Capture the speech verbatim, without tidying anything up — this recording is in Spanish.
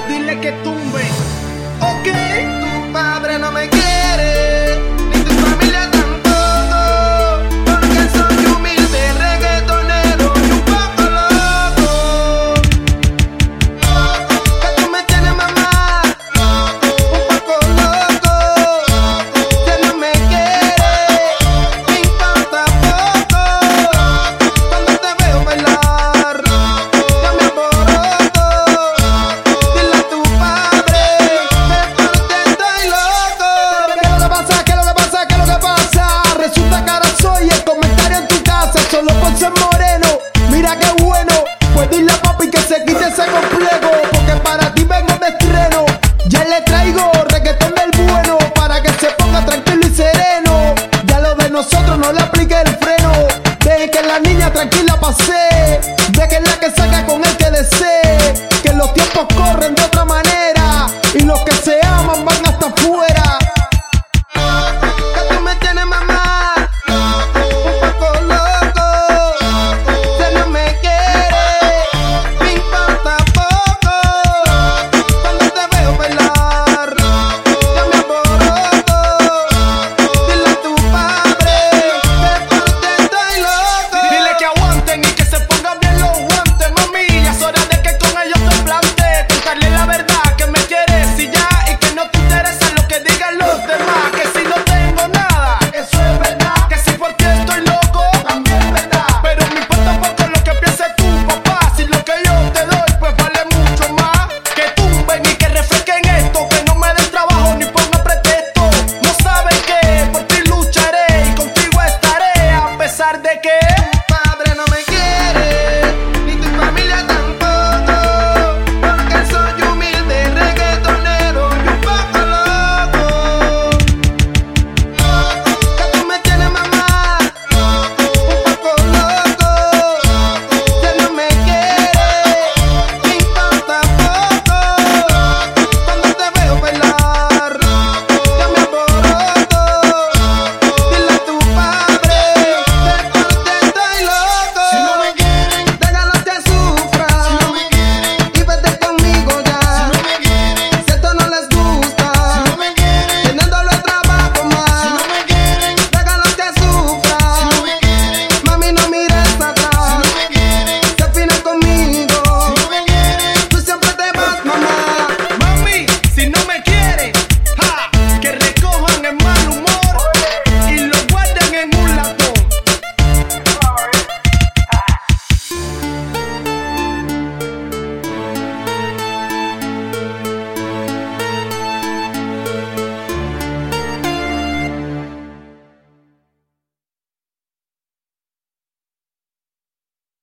dile que tumbe. Ok. Tu padre no me quiere, ni tu familia tampoco, porque soy humilde, reggaetonero y un poco loco. Que tú me tienes, mamá, un poco loco. Que no me quiere, me importa poco. Cuando te veo bailar, yo me alboroto. Dile a tu padre que por ti estoy loco. ¿Qué es lo que pasa? ¿Qué es lo que pasa? ¿Qué es lo que pasa? Resulta que ahora soy el comentario en tu casa, solo por ser moreno. Mira qué bueno, pues dile a papi que se quite ese complejo, porque para ti vengo de estreno. Ya le traigo reggaetón del bueno, para que se ponga tranquilo y sereno. Ya lo de nosotros no le aplique el freno. Deje que la niña tranquila pase, déjenla que salga con el que desee. Que los tiempos corren de otra manera y los que se aman van hasta afuera. Que tú me tienes, mamá, un poco loco. Que no me quiere, me importa poco. Cuando te veo bailar, yo me alboroto. Dile a tu padre que por ti estoy loco. Dile que aguanten y que se pongan bien los guantes, mami. Ya es hora de que con ellos te plante. Contarle la verdad que me quieres y ya, y que no te interesa lo que digan los demás. Que si no tengo nada, Eso es verdad, que si por ti estoy loco, también es verdad. pero me importa poco lo que piense tu papá. Si lo que yo te doy pues vale mucho más. Que tumben y que refresquen esto, que no me den trabajo ni pongan pretexto. No saben que por ti lucharé y contigo estaré, a pesar de que Tu padre no me quiere,